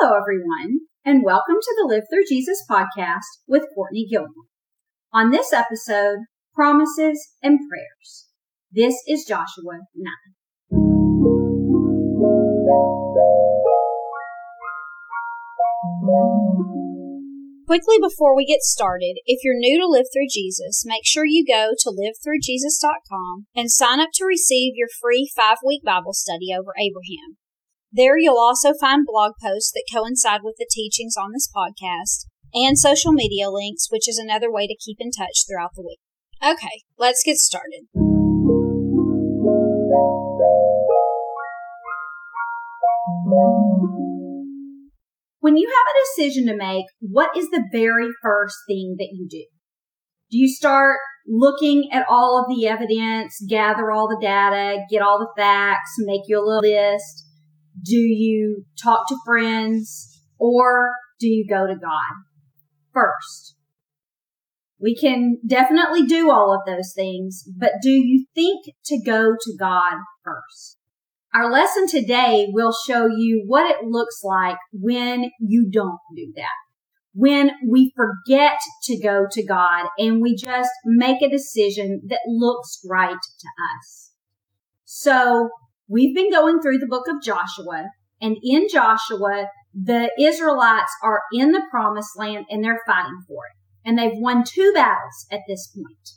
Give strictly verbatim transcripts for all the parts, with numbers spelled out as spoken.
Hello, everyone, and welcome to the Live Through Jesus podcast with Courtney Gilmore. On this episode, Promises and Prayers. This is Joshua nine. Quickly before we get started, if you're new to Live Through Jesus, make sure you go to live through jesus dot com and sign up to receive your free five-week Bible study over Abraham. There you'll also find blog posts that coincide with the teachings on this podcast and social media links, which is another way to keep in touch throughout the week. Okay, let's get started. When you have a decision to make, what is the very first thing that you do? Do you start looking at all of the evidence, gather all the data, get all the facts, make you a little list? Do you talk to friends, or do you go to God first? We can definitely do all of those things, but do you think to go to God first? Our lesson today will show you what it looks like when you don't do that. When we forget to go to God and we just make a decision that looks right to us. So we've been going through the book of Joshua, and in Joshua, the Israelites are in the promised land and they're fighting for it. And they've won two battles at this point.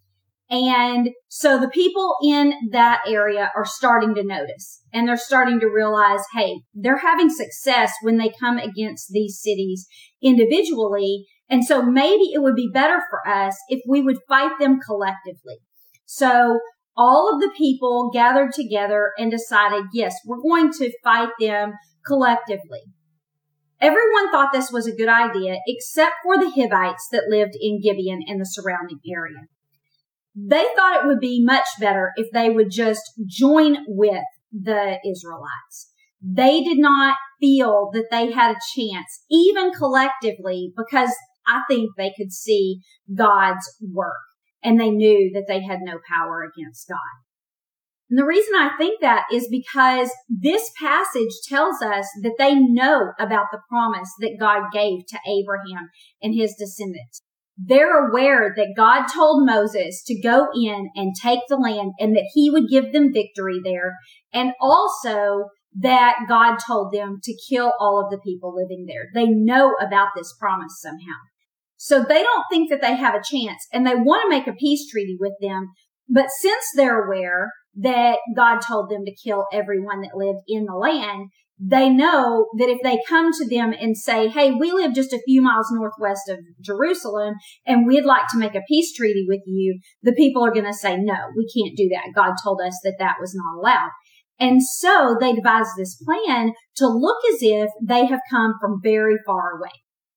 And so the people in that area are starting to notice, and they're starting to realize, hey, they're having success when they come against these cities individually. And so maybe it would be better for us if we would fight them collectively. So all of the people gathered together and decided, yes, we're going to fight them collectively. Everyone thought this was a good idea, except for the Hivites that lived in Gibeon and the surrounding area. They thought it would be much better if they would just join with the Israelites. They did not feel that they had a chance, even collectively, because I think they could see God's work and they knew that they had no power against God. And the reason I think that is because this passage tells us that they know about the promise that God gave to Abraham and his descendants. They're aware that God told Moses to go in and take the land and that he would give them victory there. And also that God told them to kill all of the people living there. They know about this promise somehow. So they don't think that they have a chance, and they want to make a peace treaty with them. But since they're aware that God told them to kill everyone that lived in the land, they know that if they come to them and say, hey, we live just a few miles northwest of Jerusalem and we'd like to make a peace treaty with you, the people are going to say, no, we can't do that. God told us that that was not allowed. And so they devised this plan to look as if they have come from very far away.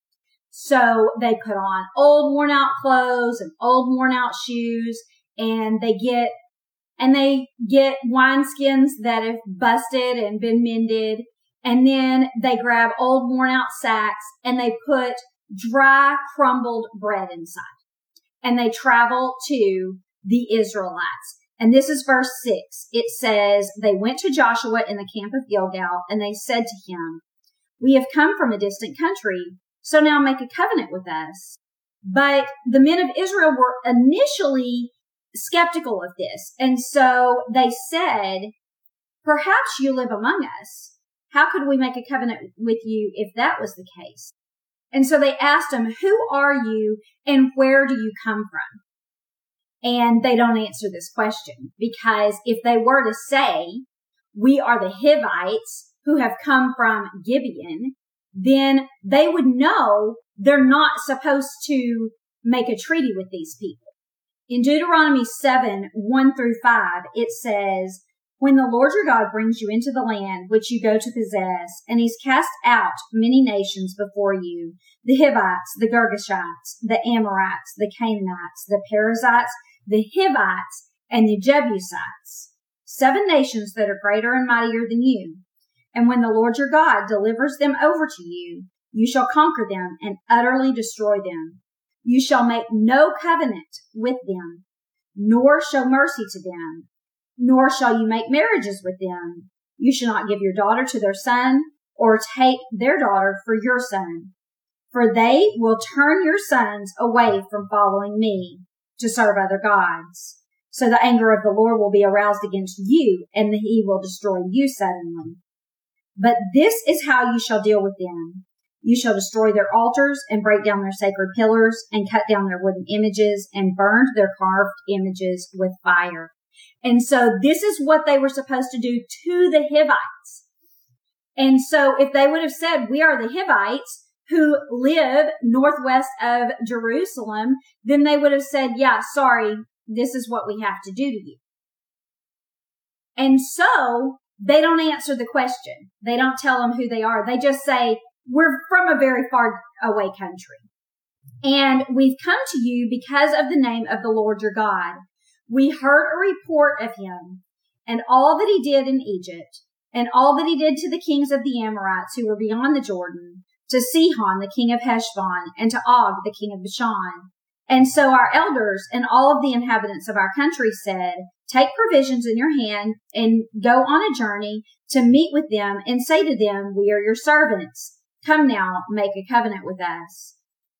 So they put on old worn out clothes and old worn out shoes, and they get And they get wineskins that have busted and been mended. And then they grab old worn out sacks and they put dry crumbled bread inside. And they travel to the Israelites. And this is verse six. It says, they went to Joshua in the camp of Gilgal and they said to him, we have come from a distant country, so now make a covenant with us. But the men of Israel were initially skeptical of this. And so they said, perhaps you live among us. How could we make a covenant with you if that was the case? And so they asked him, who are you and where do you come from? And they don't answer this question, because if they were to say, we are the Hivites who have come from Gibeon, then they would know they're not supposed to make a treaty with these people. In Deuteronomy seven, one through five, it says, when the Lord your God brings you into the land which you go to possess, and he's cast out many nations before you, the Hivites, the Girgashites, the Amorites, the Canaanites, the Perizzites, the Hivites, and the Jebusites, seven nations that are greater and mightier than you. And when the Lord your God delivers them over to you, you shall conquer them and utterly destroy them. You shall make no covenant with them, nor show mercy to them, nor shall you make marriages with them. You shall not give your daughter to their son, or take their daughter for your son. For they will turn your sons away from following me to serve other gods. So the anger of the Lord will be aroused against you, and he will destroy you suddenly. But this is how you shall deal with them. You shall destroy their altars and break down their sacred pillars and cut down their wooden images and burn their carved images with fire. And so this is what they were supposed to do to the Hivites. And so if they would have said, we are the Hivites who live northwest of Jerusalem, then they would have said, yeah, sorry, this is what we have to do to you. And so they don't answer the question. They don't tell them who they are. They just say, we're from a very far away country, and we've come to you because of the name of the Lord your God. We heard a report of him and all that he did in Egypt and all that he did to the kings of the Amorites who were beyond the Jordan, to Sihon, the king of Heshbon, and to Og, the king of Bashan. And so our elders and all of the inhabitants of our country said, take provisions in your hand and go on a journey to meet with them and say to them, we are your servants. Come now, make a covenant with us.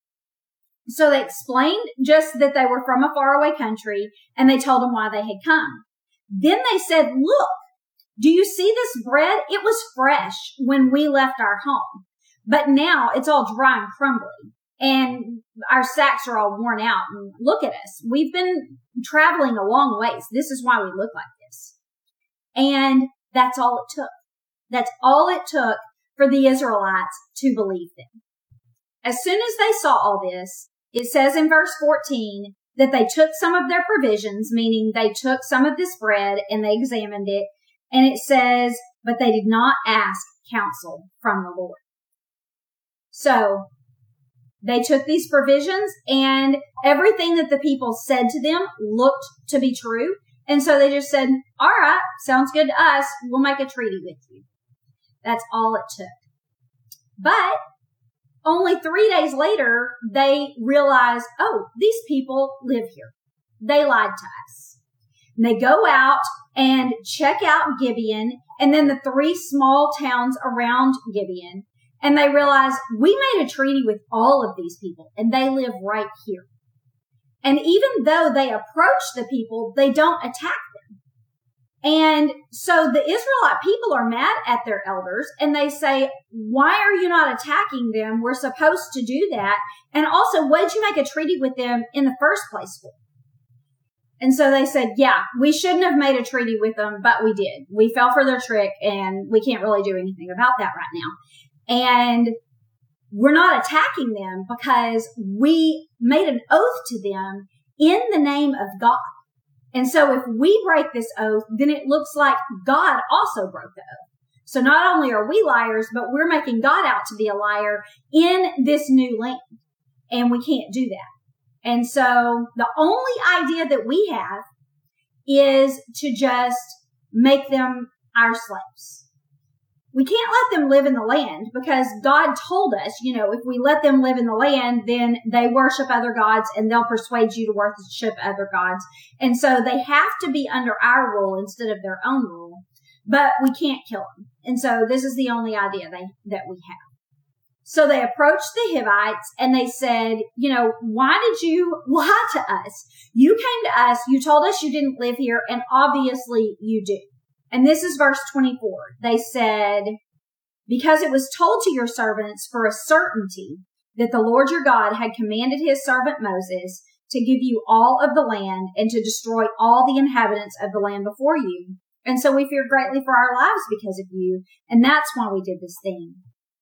So they explained just that they were from a faraway country, and they told them why they had come. Then they said, look, do you see this bread? It was fresh when we left our home, but now it's all dry and crumbly, and our sacks are all worn out. And look at us. We've been traveling a long ways. This is why we look like this. And that's all it took. That's all it took for the Israelites to believe them. As soon as they saw all this, it says in verse fourteen that they took some of their provisions, meaning they took some of this bread and they examined it. And it says, but they did not ask counsel from the Lord. So they took these provisions, and everything that the people said to them looked to be true. And so they just said, all right, sounds good to us. We'll make a treaty with you. That's all it took. But only three days later, they realized, oh, these people live here. They lied to us. And they go out and check out Gibeon and then the three small towns around Gibeon. And they realize we made a treaty with all of these people and they live right here. And even though they approach the people, they don't attack them. And so the Israelite people are mad at their elders and they say, why are you not attacking them? We're supposed to do that. And also, what did you make a treaty with them in the first place for? And so they said, yeah, we shouldn't have made a treaty with them, but we did. We fell for their trick and we can't really do anything about that right now. And we're not attacking them because we made an oath to them in the name of God. And so if we break this oath, then it looks like God also broke the oath. So not only are we liars, but we're making God out to be a liar in this new land. And we can't do that. And so the only idea that we have is to just make them our slaves. We can't let them live in the land because God told us, you know, if we let them live in the land, then they worship other gods and they'll persuade you to worship other gods. And so they have to be under our rule instead of their own rule, but we can't kill them. And so this is the only idea they, that we have. So they approached the Hivites and they said, you know, why did you lie to us? You came to us, you told us you didn't live here, and obviously you do. And this is verse twenty-four. They said, because it was told to your servants for a certainty that the Lord your God had commanded his servant Moses to give you all of the land and to destroy all the inhabitants of the land before you. And so we feared greatly for our lives because of you. And that's why we did this thing.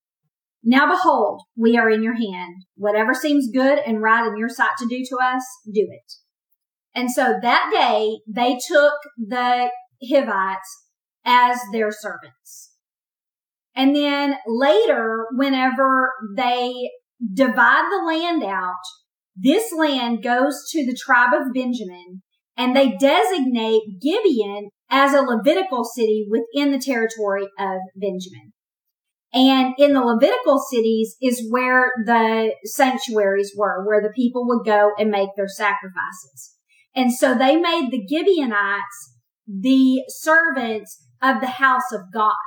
Now behold, we are in your hand. Whatever seems good and right in your sight to do to us, do it. And so that day they took the Hivites as their servants. And then later, whenever they divide the land out, this land goes to the tribe of Benjamin, and they designate Gibeon as a Levitical city within the territory of Benjamin. And in the Levitical cities is where the sanctuaries were, where the people would go and make their sacrifices. And so they made the Gibeonites the servants of the house of God.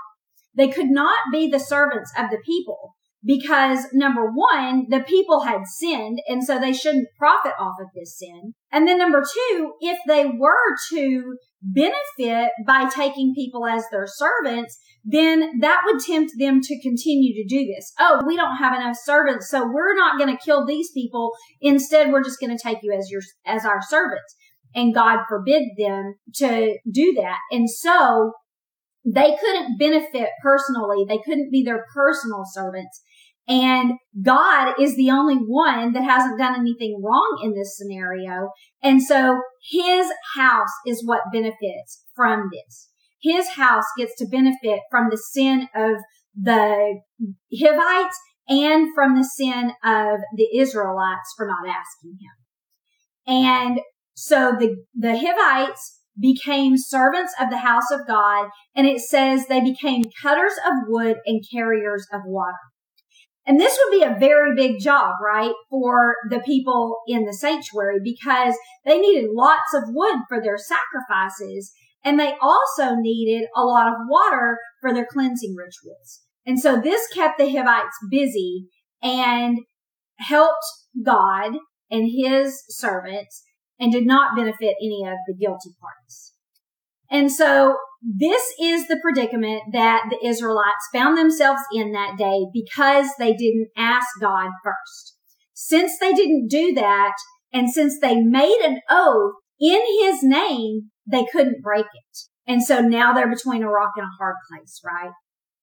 They could not be the servants of the people because, number one, the people had sinned, and so they shouldn't profit off of this sin. And then number two, if they were to benefit by taking people as their servants, then that would tempt them to continue to do this. Oh, we don't have enough servants, so we're not going to kill these people. Instead, we're just going to take you as your, as our servants. And God forbid them to do that. And so they couldn't benefit personally. They couldn't be their personal servants. And God is the only one that hasn't done anything wrong in this scenario. And so his house is what benefits from this. His house gets to benefit from the sin of the Hivites and from the sin of the Israelites for not asking him. And so the, the Hivites became servants of the house of God, and it says they became cutters of wood and carriers of water. And this would be a very big job, right, for the people in the sanctuary because they needed lots of wood for their sacrifices, and they also needed a lot of water for their cleansing rituals. And so this kept the Hivites busy and helped God and his servants and did not benefit any of the guilty parties. And so this is the predicament that the Israelites found themselves in that day because they didn't ask God first. Since they didn't do that, and since they made an oath in his name, they couldn't break it. And so now they're between a rock and a hard place, right?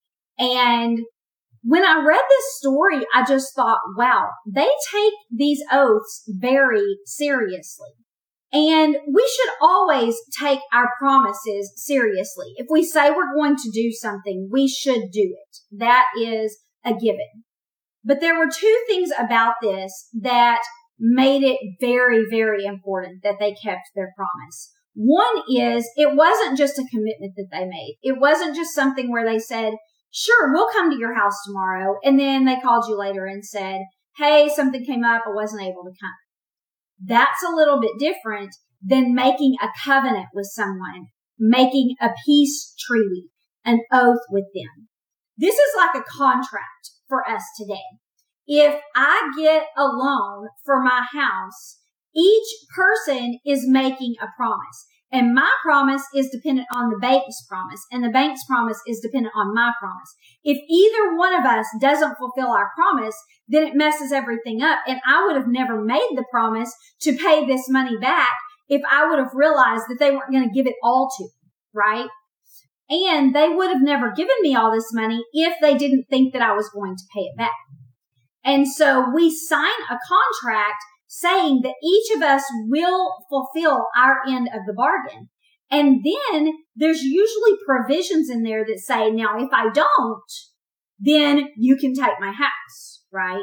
And when I read this story, I just thought, wow, they take these oaths very seriously. And we should always take our promises seriously. If we say we're going to do something, we should do it. That is a given. But there were two things about this that made it very, very important that they kept their promise. One is it wasn't just a commitment that they made. It wasn't just something where they said, sure, we'll come to your house tomorrow. And then they called you later and said, hey, something came up. I wasn't able to come. That's a little bit different than making a covenant with someone, making a peace treaty, an oath with them. This is like a contract for us today. If I get a loan for my house, each person is making a promise. And my promise is dependent on the bank's promise, and the bank's promise is dependent on my promise. If either one of us doesn't fulfill our promise, then it messes everything up. And I would have never made the promise to pay this money back if I would have realized that they weren't going to give it all to me, right? And they would have never given me all this money if they didn't think that I was going to pay it back. And so we sign a contract saying that each of us will fulfill our end of the bargain. And then there's usually provisions in there that say, now, if I don't, then you can take my house, right?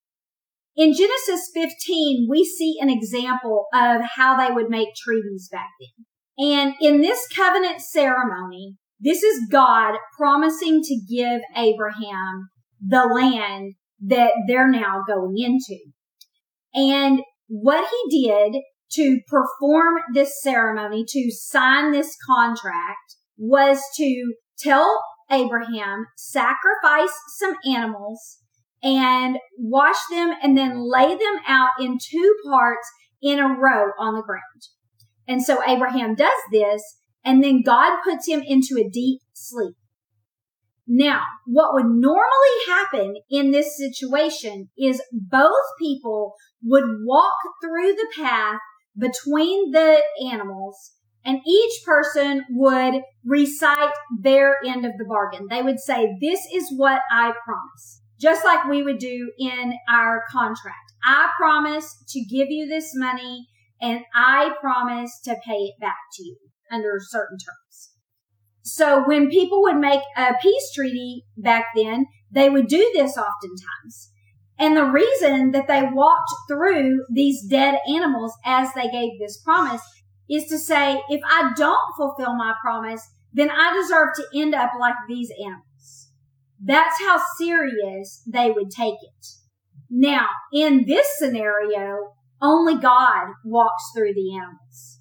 In Genesis fifteen, we see an example of how they would make treaties back then. And in this covenant ceremony, this is God promising to give Abraham the land that they're now going into. And what he did to perform this ceremony, to sign this contract, was to tell Abraham, sacrifice some animals and wash them and then lay them out in two parts in a row on the ground. And so Abraham does this, and then God puts him into a deep sleep. Now, what would normally happen in this situation is both people would walk through the path between the animals, and each person would recite their end of the bargain. They would say, this is what I promise. Just like we would do in our contract. I promise to give you this money, and I promise to pay it back to you under certain terms. So when people would make a peace treaty back then, they would do this oftentimes. And the reason that they walked through these dead animals as they gave this promise is to say, if I don't fulfill my promise, then I deserve to end up like these animals. That's how serious they would take it. Now, in this scenario, only God walks through the animals.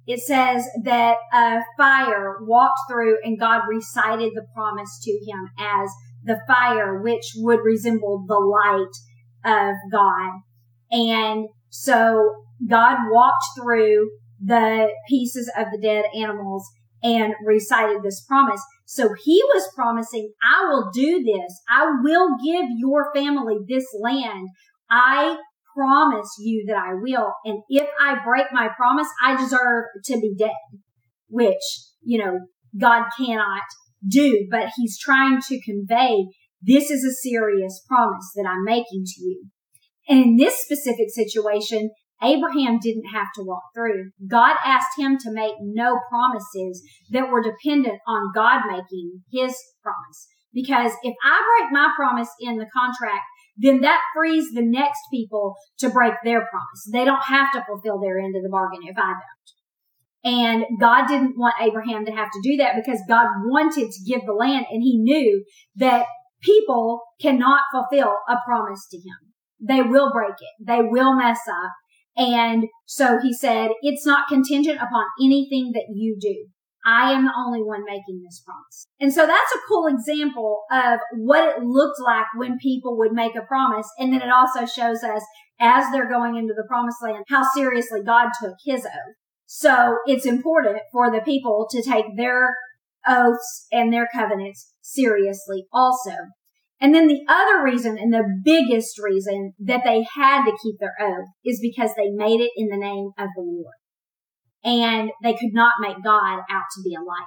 it says that a fire walked through and God recited the promise to him as the fire, which would resemble the light of God. And so God walked through the pieces of the dead animals and recited this promise. So he was promising, I will do this. I will give your family this land. I promise you that I will. And if I break my promise, I deserve to be dead, which, you know, God cannot do. But he's trying to convey, this is a serious promise that I'm making to you. And in this specific situation, Abraham didn't have to walk through. God asked him to make no promises that were dependent on God making his promise. Because if I break my promise in the contract, then that frees the next people to break their promise. They don't have to fulfill their end of the bargain if I don't. And God didn't want Abraham to have to do that because God wanted to give the land, and he knew that people cannot fulfill a promise to him. They will break it. They will mess up. And so he said, it's not contingent upon anything that you do. I am the only one making this promise. And so that's a cool example of what it looked like when people would make a promise. And then it also shows us, as they're going into the promised land, how seriously God took his oath. So it's important for the people to take their oaths and their covenants seriously also. And then the other reason, and the biggest reason that they had to keep their oath, is because they made it in the name of the Lord. And they could not make God out to be a liar.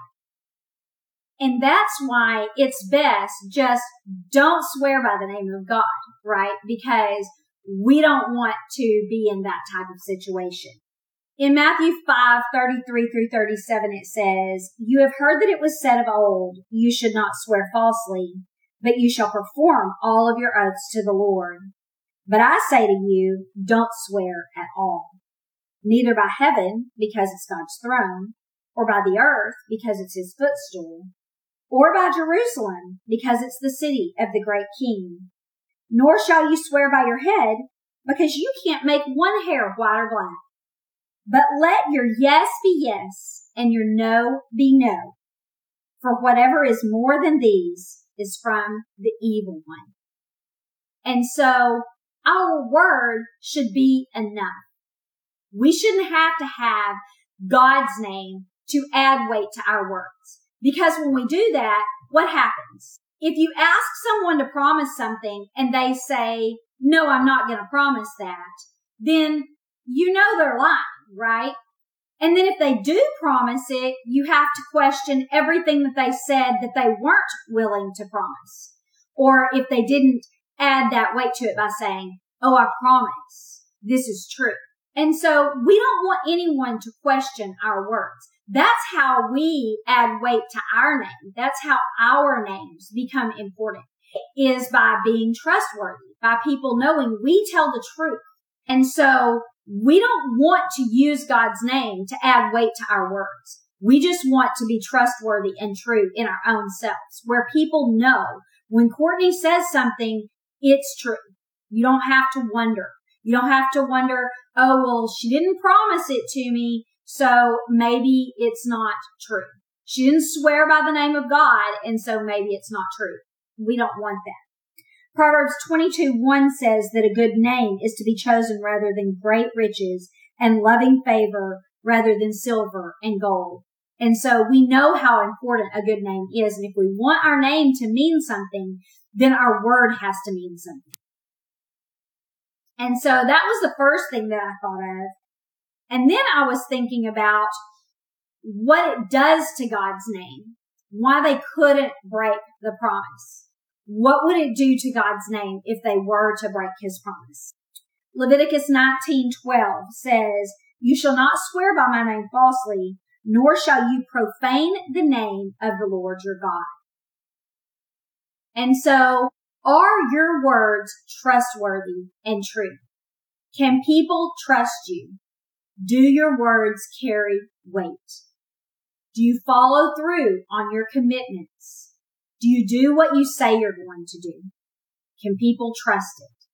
And that's why it's best just don't swear by the name of God, right? Because we don't want to be in that type of situation. In Matthew five, thirty-three through thirty-seven, it says, you have heard that it was said of old, you should not swear falsely, but you shall perform all of your oaths to the Lord. But I say to you, don't swear at all. Neither by heaven, because it's God's throne, or by the earth, because it's his footstool, or by Jerusalem, because it's the city of the great king. Nor shall you swear by your head, because you can't make one hair white or black. But let your yes be yes, and your no be no. For whatever is more than these is from the evil one. And so our word should be enough. We shouldn't have to have God's name to add weight to our words. Because when we do that, what happens? If you ask someone to promise something and they say, no, I'm not going to promise that, then you know they're lying, right? And then if they do promise it, you have to question everything that they said that they weren't willing to promise. Or if they didn't add that weight to it by saying, oh, I promise this is true. And so we don't want anyone to question our words. That's how we add weight to our name. That's how our names become important, is by being trustworthy, by people knowing we tell the truth. And so we don't want to use God's name to add weight to our words. We just want to be trustworthy and true in our own selves, where people know when Courtney says something, it's true. You don't have to wonder. You don't have to wonder, oh, well, she didn't promise it to me, so maybe it's not true. She didn't swear by the name of God, and so maybe it's not true. We don't want that. Proverbs twenty-two one says that a good name is to be chosen rather than great riches and loving favor rather than silver and gold. And so we know how important a good name is. And if we want our name to mean something, then our word has to mean something. And so that was the first thing that I thought of. And then I was thinking about what it does to God's name, why they couldn't break the promise. What would it do to God's name if they were to break his promise? Leviticus nineteen twelve says, you shall not swear by my name falsely, nor shall you profane the name of the Lord your God. And so, are your words trustworthy and true? Can people trust you? Do your words carry weight? Do you follow through on your commitments? Do you do what you say you're going to do? Can people trust it?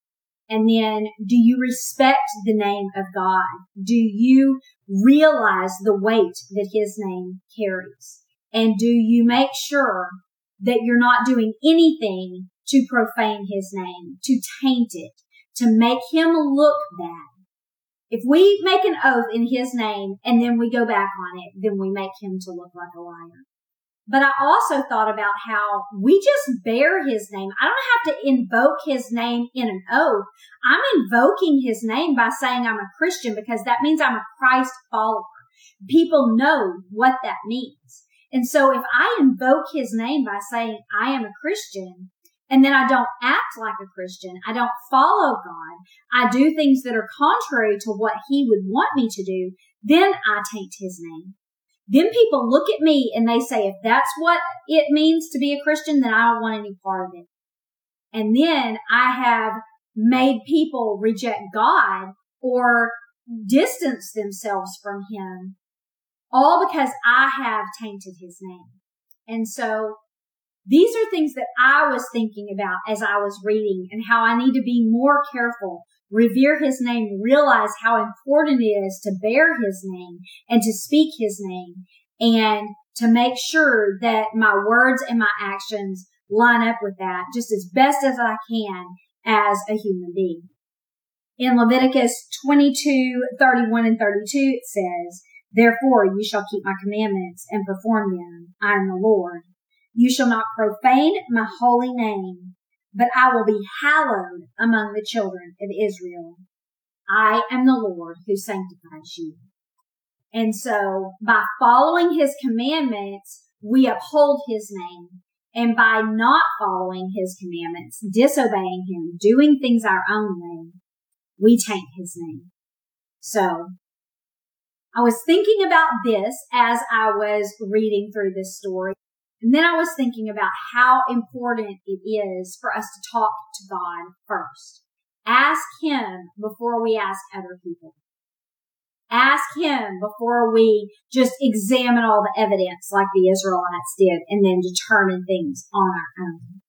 And then, do you respect the name of God? Do you realize the weight that his name carries? And do you make sure that you're not doing anything to profane his name, to taint it, to make him look bad? If we make an oath in his name and then we go back on it, then we make him to look like a liar. But I also thought about how we just bear his name. I don't have to invoke his name in an oath. I'm invoking his name by saying I'm a Christian, because that means I'm a Christ follower. People know what that means. And so if I invoke his name by saying I am a Christian, and then I don't act like a Christian, I don't follow God, I do things that are contrary to what he would want me to do, then I taint his name. Then people look at me and they say, if that's what it means to be a Christian, then I don't want any part of it. And then I have made people reject God or distance themselves from him, all because I have tainted his name. And so these are things that I was thinking about as I was reading, and how I need to be more careful, revere his name, realize how important it is to bear his name and to speak his name, and to make sure that my words and my actions line up with that just as best as I can as a human being. In Leviticus twenty-two, thirty-one and thirty-two, it says, therefore you shall keep my commandments and perform them. I am the Lord. You shall not profane my holy name, but I will be hallowed among the children of Israel. I am the Lord who sanctifies you. And so by following his commandments, we uphold his name. And by not following his commandments, disobeying him, doing things our own way, we taint his name. So I was thinking about this as I was reading through this story. And then I was thinking about how important it is for us to talk to God first. Ask him before we ask other people. Ask him before we just examine all the evidence like the Israelites did and then determine things on our own.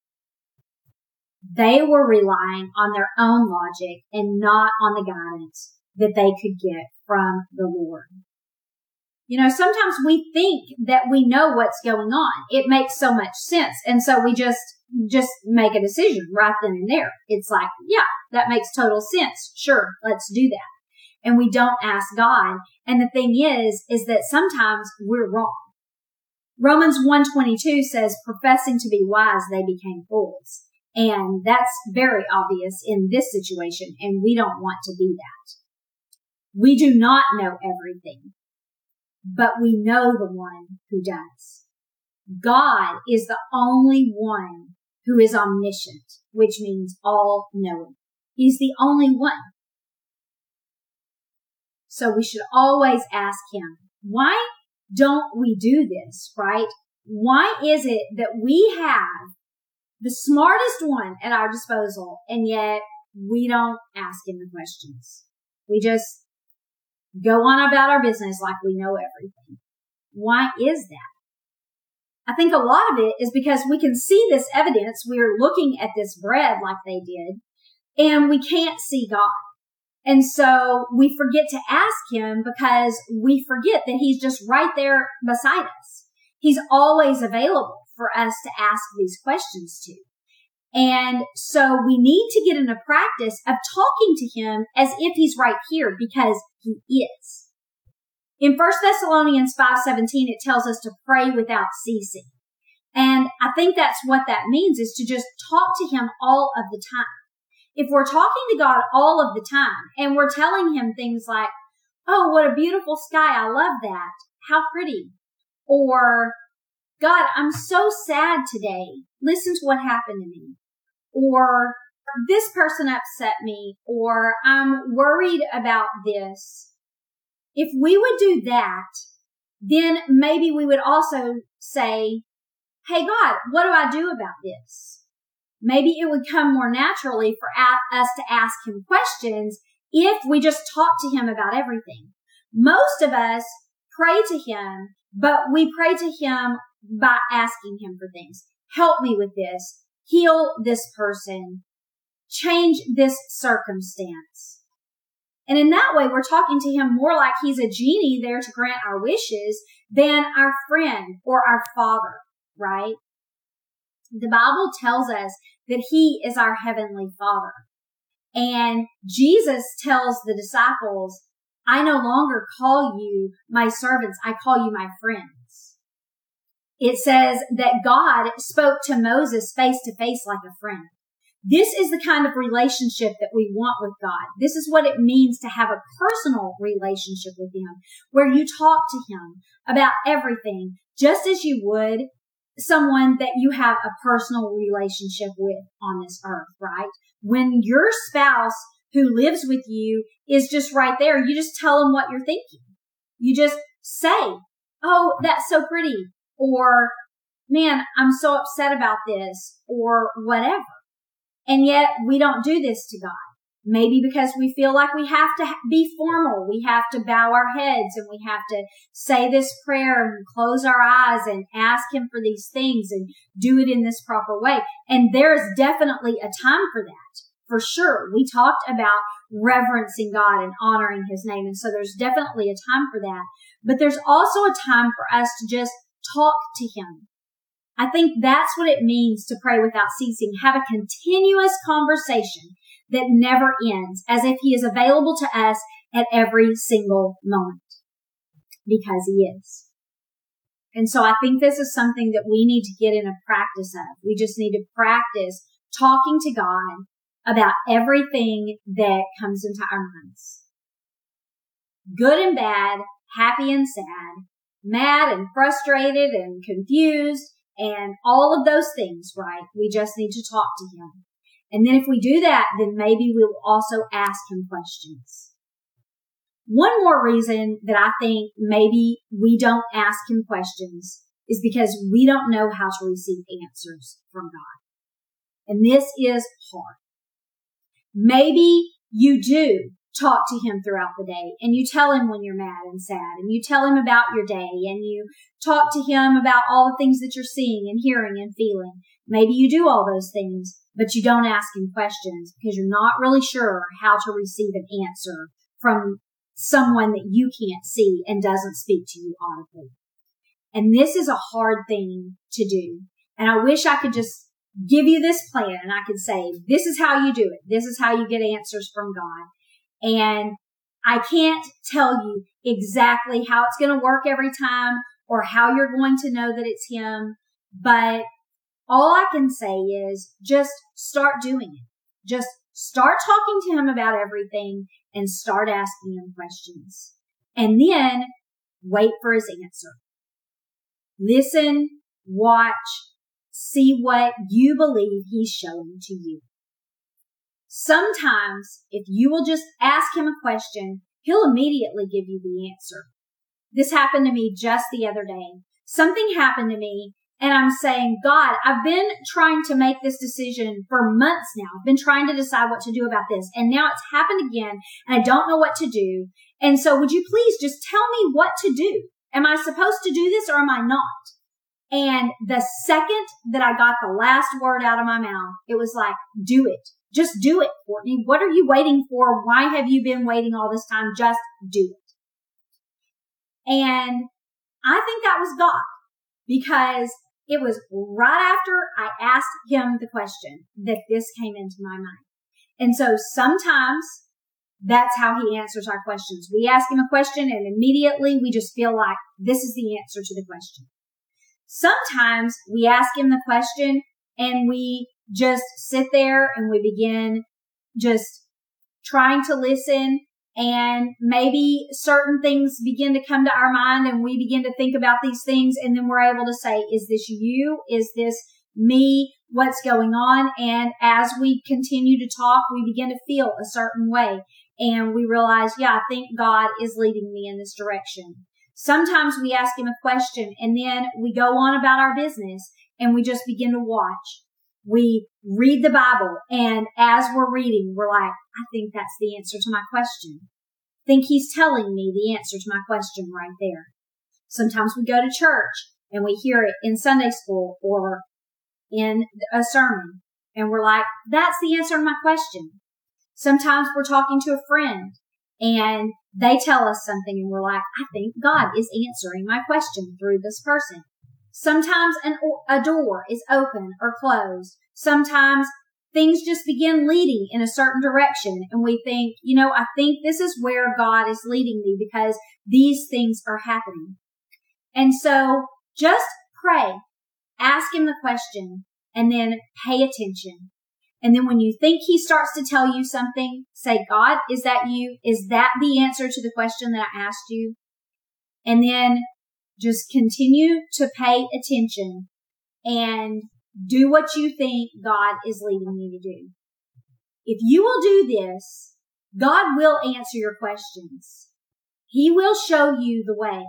They were relying on their own logic and not on the guidance that they could get from the Lord. You know, sometimes we think that we know what's going on. It makes so much sense. And so we just, just make a decision right then and there. It's like, yeah, that makes total sense. Sure, let's do that. And we don't ask God. And the thing is, is that sometimes we're wrong. Romans one twenty-two says, professing to be wise, they became fools. And that's very obvious in this situation. And we don't want to be that. We do not know everything, but we know the one who does. God is the only one who is omniscient, which means all-knowing. He's the only one. So we should always ask him, why don't we do this, right? Why is it that we have the smartest one at our disposal, and yet we don't ask him the questions? We just go on about our business like we know everything. Why is that? I think a lot of it is because we can see this evidence. We're looking at this bread like they did, and we can't see God. And so we forget to ask him because we forget that he's just right there beside us. He's always available for us to ask these questions to. And so we need to get in a practice of talking to him as if he's right here, because he is. In First Thessalonians five seventeen, it tells us to pray without ceasing. And I think that's what that means, is to just talk to him all of the time. If we're talking to God all of the time and we're telling him things like, oh, what a beautiful sky. I love that. How pretty. Or, God, I'm so sad today. Listen to what happened to me. Or, this person upset me. Or, I'm worried about this. If we would do that, then maybe we would also say, hey, God, what do I do about this? Maybe it would come more naturally for us to ask him questions if we just talk to him about everything. Most of us pray to him, but we pray to him by asking him for things. Help me with this. Heal this person. change this circumstance. And in that way, we're talking to him more like he's a genie there to grant our wishes than our friend or our father, right? The Bible tells us that he is our heavenly Father. And Jesus tells the disciples, I no longer call you my servants, I call you my friends. It says that God spoke to Moses face to face like a friend. This is the kind of relationship that we want with God. This is what it means to have a personal relationship with him, where you talk to him about everything, just as you would someone that you have a personal relationship with on this earth, right? When your spouse who lives with you is just right there, you just tell them what you're thinking. You just say, oh, that's so pretty, or man, I'm so upset about this, or whatever. And yet we don't do this to God. Maybe because we feel like we have to be formal. We have to bow our heads and we have to say this prayer and close our eyes and ask him for these things and do it in this proper way. And there's definitely a time for that, for sure. We talked about reverencing God and honoring his name. And so there's definitely a time for that. But there's also a time for us to just talk to him. I think that's what it means to pray without ceasing. Have a continuous conversation that never ends, as if he is available to us at every single moment, because he is. And so I think this is something that we need to get in a practice of. We just need to practice talking to God about everything that comes into our minds. Good and bad, happy and sad, mad and frustrated and confused, and all of those things, right? We just need to talk to him. And then if we do that, then maybe we'll also ask him questions. One more reason that I think maybe we don't ask him questions is because we don't know how to receive answers from God. And this is hard. Maybe you do talk to him throughout the day and you tell him when you're mad and sad and you tell him about your day and you talk to him about all the things that you're seeing and hearing and feeling. Maybe you do all those things, but you don't ask him questions because you're not really sure how to receive an answer from someone that you can't see and doesn't speak to you audibly. And this is a hard thing to do. And I wish I could just give you this plan and I could say, this is how you do it. This is how you get answers from God. And I can't tell you exactly how it's going to work every time or how you're going to know that it's him. But all I can say is just start doing it. Just start talking to him about everything and start asking him questions. And then wait for his answer. Listen, watch, see what you believe he's showing to you. Sometimes, if you will just ask him a question, he'll immediately give you the answer. This happened to me just the other day. Something happened to me, and I'm saying, God, I've been trying to make this decision for months now. I've been trying to decide what to do about this, and now it's happened again, and I don't know what to do. And so would you please just tell me what to do? Am I supposed to do this or am I not? And the second that I got the last word out of my mouth, it was like, do it. Just do it, Courtney. What are you waiting for? Why have you been waiting all this time? Just do it. And I think that was God, because it was right after I asked him the question that this came into my mind. And so sometimes that's how he answers our questions. We ask him a question and immediately we just feel like this is the answer to the question. Sometimes we ask him the question and we just sit there and we begin just trying to listen, and maybe certain things begin to come to our mind and we begin to think about these things, and then we're able to say, is this you? Is this me? What's going on? And as we continue to talk, we begin to feel a certain way and we realize, yeah, I think God is leading me in this direction. Sometimes we ask him a question and then we go on about our business and we just begin to watch. We read the Bible, and as we're reading, we're like, I think that's the answer to my question. I think he's telling me the answer to my question right there. Sometimes we go to church and we hear it in Sunday school or in a sermon, and we're like, that's the answer to my question. Sometimes we're talking to a friend and they tell us something and we're like, I think God is answering my question through this person. Sometimes an, a door is open or closed. Sometimes things just begin leading in a certain direction and we think, you know, I think this is where God is leading me because these things are happening. And so just pray, ask him the question, and then pay attention. And then when you think he starts to tell you something, say, God, is that you? Is that the answer to the question that I asked you? And then just continue to pay attention and do what you think God is leading you to do. If you will do this, God will answer your questions. He will show you the way.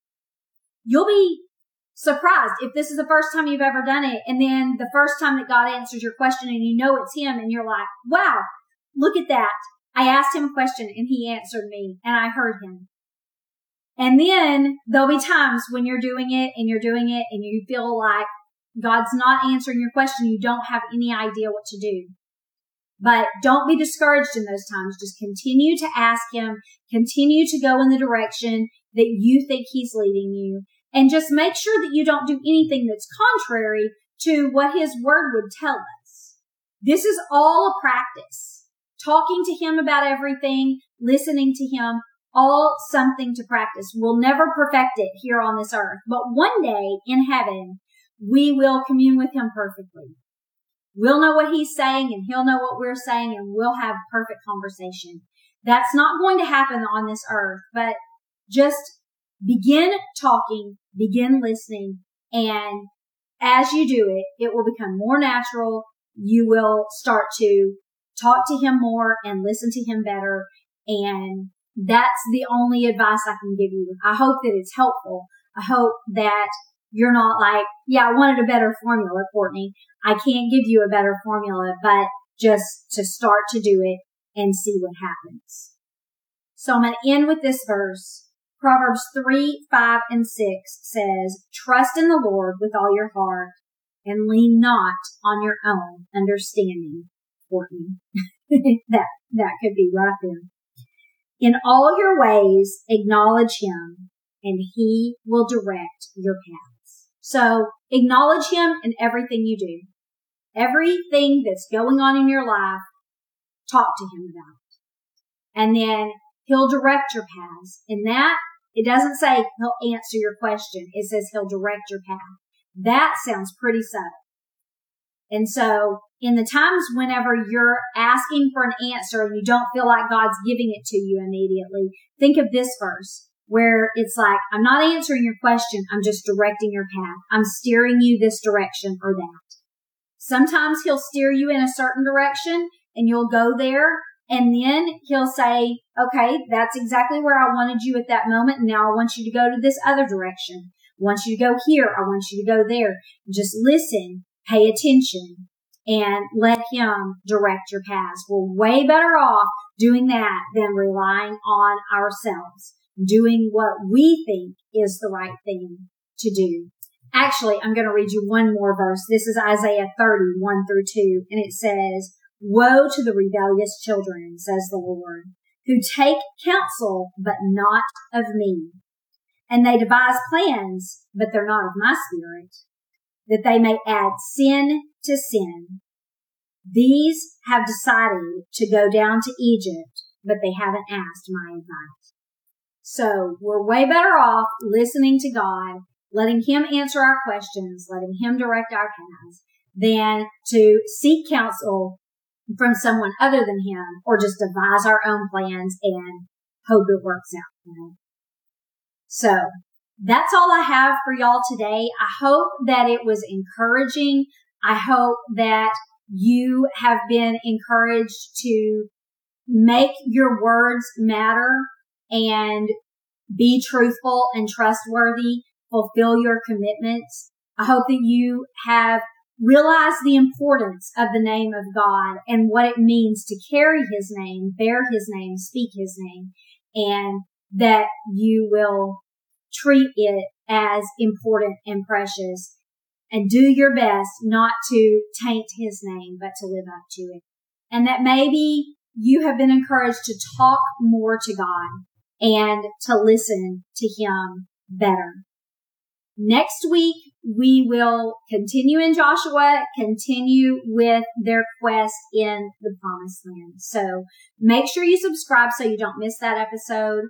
You'll be surprised if this is the first time you've ever done it, and then the first time that God answers your question and you know it's him and you're like, wow, look at that. I asked him a question and he answered me and I heard him. And then there'll be times when you're doing it and you're doing it and you feel like God's not answering your question. You don't have any idea what to do. But don't be discouraged in those times. Just continue to ask him, continue to go in the direction that you think he's leading you. And just make sure that you don't do anything that's contrary to what his word would tell us. This is all a practice. Talking to him about everything, listening to him, all something to practice. We'll never perfect it here on this earth, but one day in heaven, we will commune with him perfectly. We'll know what he's saying and he'll know what we're saying and we'll have perfect conversation. That's not going to happen on this earth, but just begin talking, begin listening, and as you do it, it will become more natural. You will start to talk to him more and listen to him better, and that's the only advice I can give you. I hope that it's helpful. I hope that you're not like, yeah, I wanted a better formula, Courtney. I can't give you a better formula, but just to start to do it and see what happens. So I'm going to end with this verse. Proverbs three, five, and six says, trust in the Lord with all your heart and lean not on your own understanding. Courtney. that, that could be right there. In all your ways, acknowledge him and he will direct your paths. So acknowledge him in everything you do. Everything that's going on in your life, talk to him about it. And then he'll direct your paths. In that, it doesn't say he'll answer your question. It says he'll direct your path. That sounds pretty subtle. And so in the times whenever you're asking for an answer and you don't feel like God's giving it to you immediately, think of this verse where it's like, I'm not answering your question. I'm just directing your path. I'm steering you this direction or that. Sometimes he'll steer you in a certain direction and you'll go there. And then he'll say, okay, that's exactly where I wanted you at that moment. And now I want you to go to this other direction. I want you to go here. I want you to go there. Just listen, pay attention, and let him direct your paths. We're way better off doing that than relying on ourselves, doing what we think is the right thing to do. Actually, I'm going to read you one more verse. This is Isaiah thirty, one through two, and it says, woe to the rebellious children, says the Lord, who take counsel, but not of me. And they devise plans, but they're not of my spirit, that they may add sin to sin. These have decided to go down to Egypt, but they haven't asked my advice. So we're way better off listening to God, letting him answer our questions, letting him direct our paths, than to seek counsel from someone other than him, or just devise our own plans and hope it works out. You know? So that's all I have for y'all today. I hope that it was encouraging. I hope that you have been encouraged to make your words matter and be truthful and trustworthy, fulfill your commitments. I hope that you have realized the importance of the name of God and what it means to carry his name, bear his name, speak his name, and that you will treat it as important and precious and do your best not to taint his name, but to live up to it. And that maybe you have been encouraged to talk more to God and to listen to him better. Next week, we will continue in Joshua, continue with their quest in the Promised Land. So make sure you subscribe so you don't miss that episode.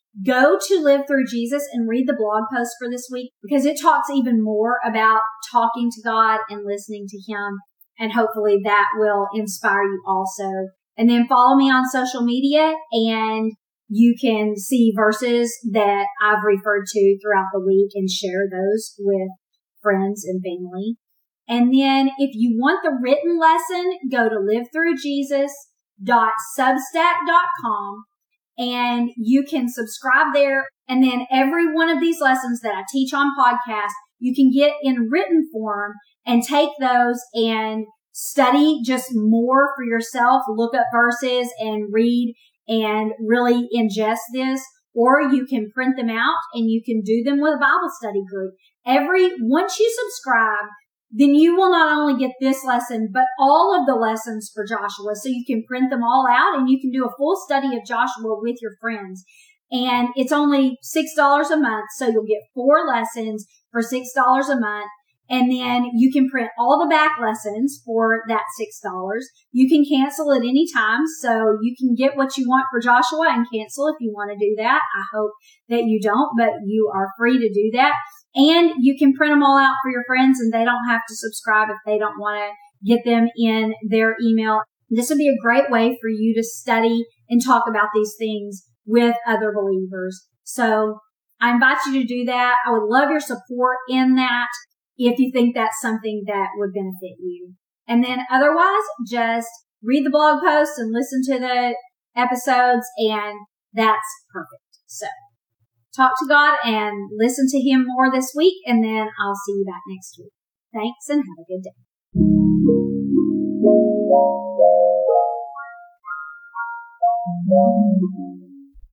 Go to Live Through Jesus and read the blog post for this week, because it talks even more about talking to God and listening to him. And hopefully that will inspire you also. And then follow me on social media, and you can see verses that I've referred to throughout the week and share those with friends and family. And then if you want the written lesson, go to live through jesus dot substack dot com and you can subscribe there. And then every one of these lessons that I teach on podcast, you can get in written form and take those and study just more for yourself, look up verses and read and really ingest this, or you can print them out and you can do them with a Bible study group. Every, once you subscribe, then you will not only get this lesson, but all of the lessons for Joshua. So you can print them all out and you can do a full study of Joshua with your friends. And it's only six dollars a month. So you'll get four lessons for six dollars a month. And then you can print all the back lessons for that six dollars. You can cancel at any time. So you can get what you want for Joshua and cancel if you want to do that. I hope that you don't, but you are free to do that. And you can print them all out for your friends, and they don't have to subscribe if they don't want to get them in their email. This would be a great way for you to study and talk about these things with other believers. So I invite you to do that. I would love your support in that, if you think that's something that would benefit you. And then otherwise, just read the blog posts and listen to the episodes, and that's perfect. So talk to God and listen to him more this week, and then I'll see you back next week. Thanks, and have a good day.